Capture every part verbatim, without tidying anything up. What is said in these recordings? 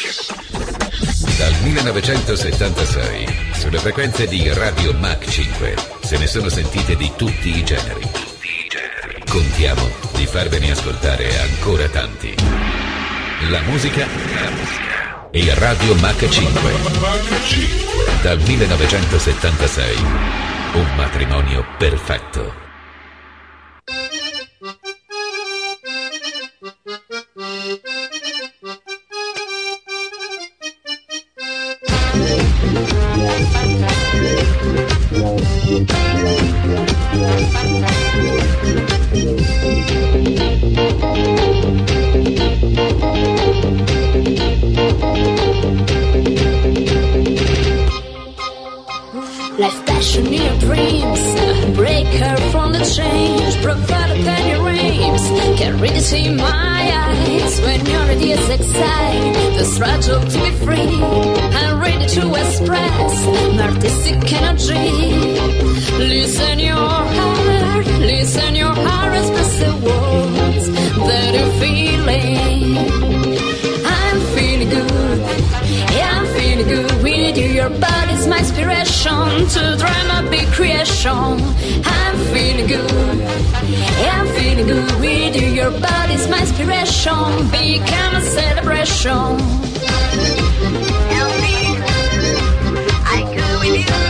Dal millenovecentosettantasei, sulle frequenze di Radio Mach cinque, se ne sono sentite di tutti i generi. Contiamo di farvene ascoltare ancora tanti. La musica, la musica e Radio Mach cinque. Dal millenovecentosettantasei, un matrimonio perfetto. Life passion in your dreams, break her from the chains, provide a penny rings, can't really see my eyes when you're ready as excited, the struggle to be free, I'm ready to express my artistic energy. Listen your heart, listen your heart, express the words that you're feeling. I'm feeling good, yeah, I'm feeling good with you. Your body's my inspiration to dream a big creation. I'm feeling good, yeah, I'm feeling good with you. Your body's my inspiration, become a celebration. I'm feeling good, I go with you.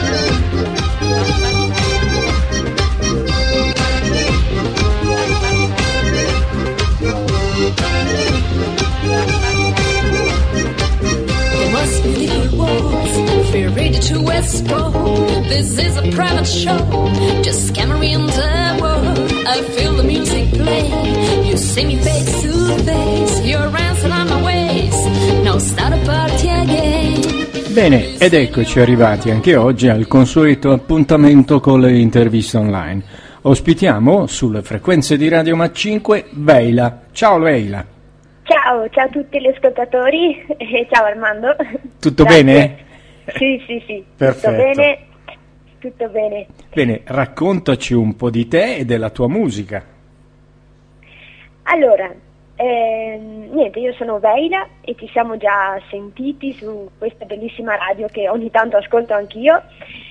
The most beautiful words, feel ready to explore. This is a private show, just camera in the world. I feel the music play, you see me face to face. Your answer on my ways, now start a party again. Bene, ed eccoci arrivati anche oggi al consueto appuntamento con le interviste online. Ospitiamo sulle frequenze di Radio Mach cinque Veila. Ciao Veila. Ciao, ciao a tutti gli ascoltatori e ciao Armando. Tutto Grazie. bene? Sì, sì, sì. Perfetto. Tutto bene. Tutto bene. Bene, raccontaci un po' di te e della tua musica. Allora, ehm, niente, io sono Veila e ci siamo già sentiti su questa bellissima radio che ogni tanto ascolto anch'io.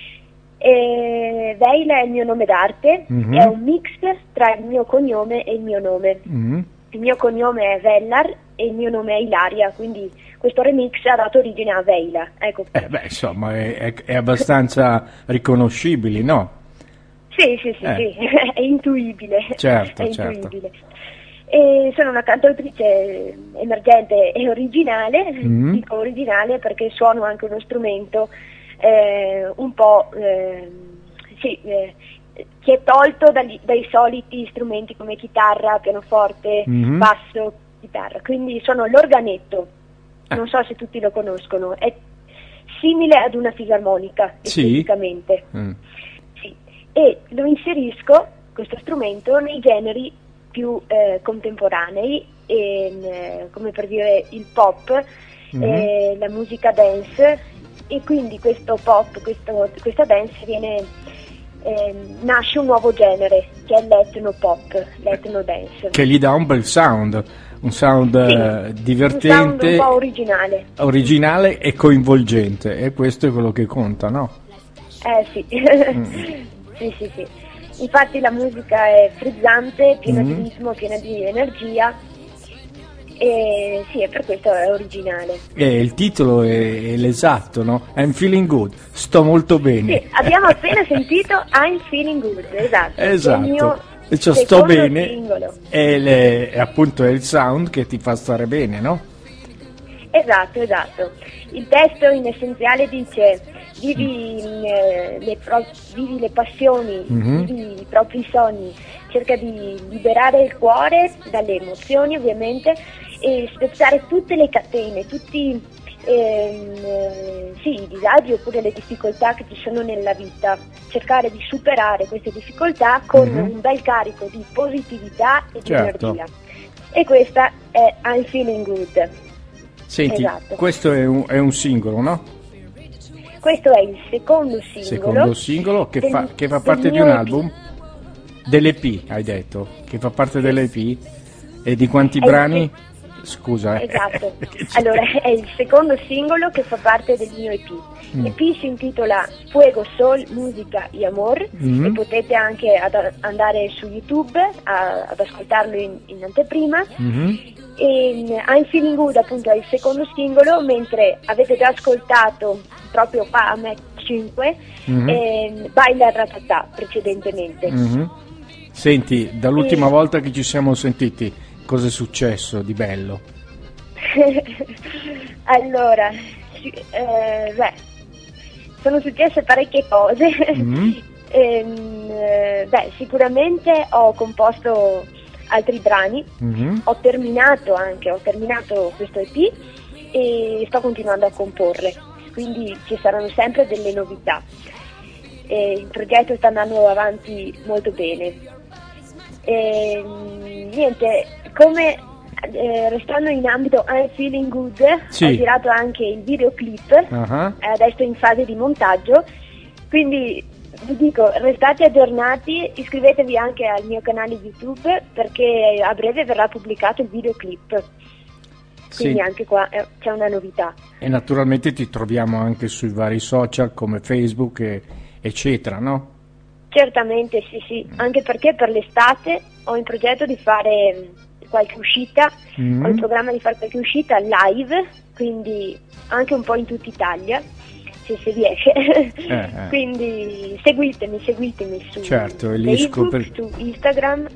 E Veila è il mio nome d'arte, Mhm. è un mix tra il mio cognome e il mio nome. Mm. Il mio cognome è Vellar e il mio nome è Ilaria, quindi questo remix ha dato origine a Veila. Ecco. Eh beh, insomma, è, è, è abbastanza riconoscibile, no? Sì, sì, sì, Eh. sì, è intuibile. Certo, è certo. intuibile. E sono una cantautrice emergente e originale, Mm. dico originale perché suono anche uno strumento eh, un po' eh, sì, eh, che è tolto dagli- dai soliti strumenti come chitarra, pianoforte, Mhm. basso, chitarra, quindi sono l'organetto, Ah. non so se tutti lo conoscono, è simile ad una fisarmonica Sì? esteticamente. Mm. Sì, e lo inserisco, questo strumento, nei generi più eh, contemporanei, e, eh, come per dire il pop, Mhm. eh, la musica dance, e quindi questo pop, questo- questa dance viene, eh, nasce un nuovo genere, che è l'etno pop, l'etno dance. Che gli dà un bel sound, un sound Sì, eh, un divertente, sound un po' originale. originale e coinvolgente, e questo è quello che conta, no? Eh sì, Mm. sì, sì, sì. Infatti la musica è frizzante, piena Mhm. di ritmo, piena di energia, e sì, e per questo è originale. E il titolo è, è l'esatto, no? I'm feeling good, sto molto bene. Sì, abbiamo appena sentito I'm Feeling Good, esatto. Esatto. Il mio E cioè, sto secondo bene, singolo. e le- e appunto è il sound che ti fa stare bene, no? Esatto, esatto. Il testo in essenziale dice: vivi, eh, le, pro- vivi le passioni, Mhm. vivi i propri sogni, cerca di liberare il cuore dalle emozioni ovviamente e spezzare tutte le catene, tutti ehm, eh, sì, i disagi oppure le difficoltà che ci sono nella vita, cercare di superare queste difficoltà con Mhm. un bel carico di positività e di Certo. energia. E questa è I'm Feeling Good. Senti, Esatto. questo è un, è un singolo, no? Questo è il secondo singolo. Secondo singolo che del- fa, che fa del parte di mio un E P. album? Dell'E P, hai detto, che fa parte dell'E P? E di quanti È il brani? se- Scusa. Eh. Esatto. Allora, è il secondo singolo che fa parte del mio E P. Mm. L'E P si intitola Fuego, Sol, Musica y Amor Mm. e potete anche ad- andare su YouTube a- ad ascoltarlo in, in anteprima. Mhm. E mm, I'm Feeling Good appunto è il secondo singolo, mentre avete già ascoltato proprio qua a Mac cinque Mhm. ehm, Baila Ratatà precedentemente. Mhm. Senti, dall'ultima Sì. volta che ci siamo sentiti, cosa è successo di bello? Allora, sì, eh, beh, sono successe parecchie cose. Mhm. Ehm, eh, beh, sicuramente ho composto altri brani, Mhm. ho terminato anche, ho terminato questo E P e sto continuando a comporre, quindi ci saranno sempre delle novità. E il progetto sta andando avanti molto bene. E, niente, come eh, restando in ambito I'm Feeling Good, Sì. ho girato anche il videoclip, Ah. è adesso in fase di montaggio, quindi vi dico restate aggiornati, iscrivetevi anche al mio canale YouTube perché a breve verrà pubblicato il videoclip, quindi Sì. anche qua eh, c'è una novità. E naturalmente ti troviamo anche sui vari social come Facebook e eccetera, no? Certamente sì sì, anche perché per l'estate ho in progetto di fare mh, qualche uscita, Mm. ho in programma di fare qualche uscita live, quindi anche un po' in tutta Italia, se si riesce. eh. Quindi seguitemi, seguitemi su Certo, e lì Facebook, scopri- su Instagram,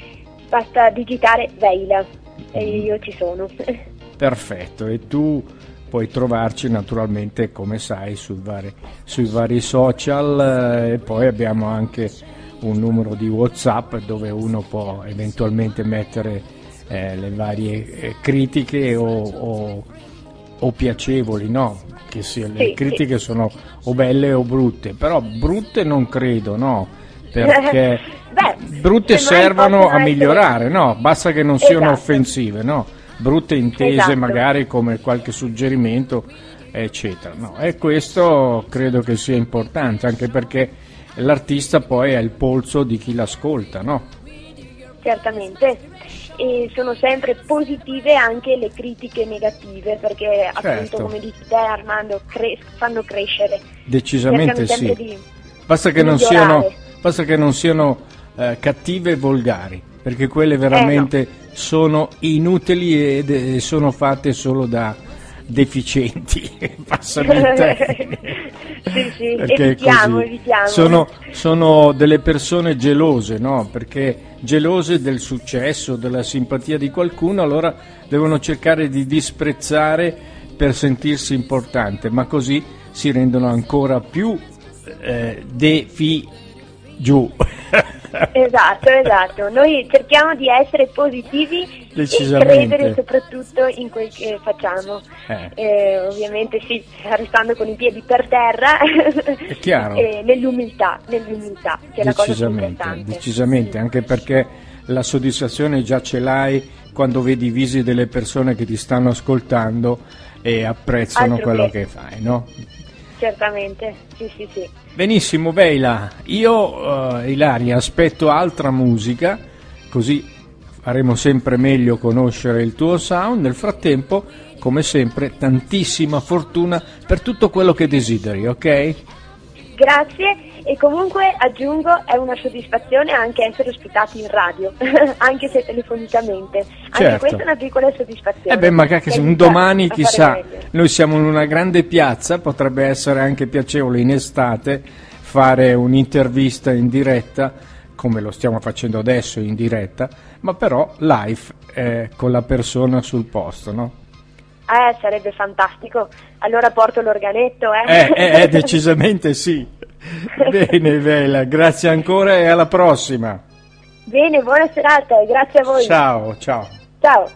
basta digitare Veila e io ci sono. Perfetto, e tu puoi trovarci naturalmente, come sai, sui vari, sui vari social, eh, e poi abbiamo anche un numero di WhatsApp dove uno può eventualmente mettere eh, le varie eh, critiche o, o- o piacevoli, no? Che sia, le Sì, critiche sono o belle o brutte, però brutte non credo, no? Perché Beh, brutte semmai servono possono a essere- migliorare, no? Basta che non siano Esatto. offensive, no? Brutte intese Esatto. magari come qualche suggerimento, eccetera, no? E questo credo che sia importante, anche perché l'artista poi è il polso di chi l'ascolta, no? Certamente, e sono sempre positive anche le critiche negative perché Certo. appunto come dici te Armando cre- fanno crescere. Decisamente Cercano sì. sempre di Basta che non migliorare. siano, basta che non siano eh, cattive e volgari, perché quelle veramente sono inutili ed e sono fatte solo da deficienti. Passami il termine. Sì, sì, Perché è evitiamo, così. evitiamo. Sono, sono delle persone gelose, no? Perché gelose del successo, della simpatia di qualcuno, allora devono cercare di disprezzare per sentirsi importante, ma così si rendono ancora più eh, defi giù. Esatto, esatto. Noi cerchiamo di essere positivi e Decisamente. credere soprattutto in quel che facciamo. Eh. Eh, ovviamente sì, restando con i piedi per terra. È chiaro. E nell'umiltà, nell'umiltà, che è la cosa più Decisamente, importante. decisamente, anche perché la soddisfazione già ce l'hai quando vedi i visi delle persone che ti stanno ascoltando e apprezzano Altro quello che. che fai, no? Certamente, sì, sì, sì. Benissimo, Veila, io eh, Ilaria aspetto altra musica, così faremo sempre meglio conoscere il tuo sound. Nel frattempo, come sempre, tantissima fortuna per tutto quello che desideri, ok? Grazie, e comunque aggiungo è una soddisfazione anche essere ospitati in radio, anche se telefonicamente. Anche Certo. questa è una piccola soddisfazione. Eh beh, magari che Che un aiuta domani, a fare chissà, meglio. noi siamo in una grande piazza, potrebbe essere anche piacevole in estate fare un'intervista in diretta, come lo stiamo facendo adesso in diretta, ma però live, eh, con la persona sul posto, no? Eh, sarebbe fantastico. Allora porto l'organetto, eh? Eh, eh, eh, decisamente sì. Bene, Veila, grazie ancora e alla prossima. Bene, buona serata e grazie a voi. Ciao, ciao. Ciao.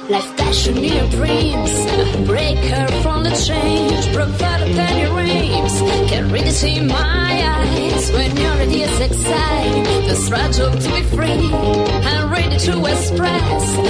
Life passion in your dreams, break her from the chains, provide than your aims. Can read it in my eyes when you're ready as excited. The struggle to be free and ready to express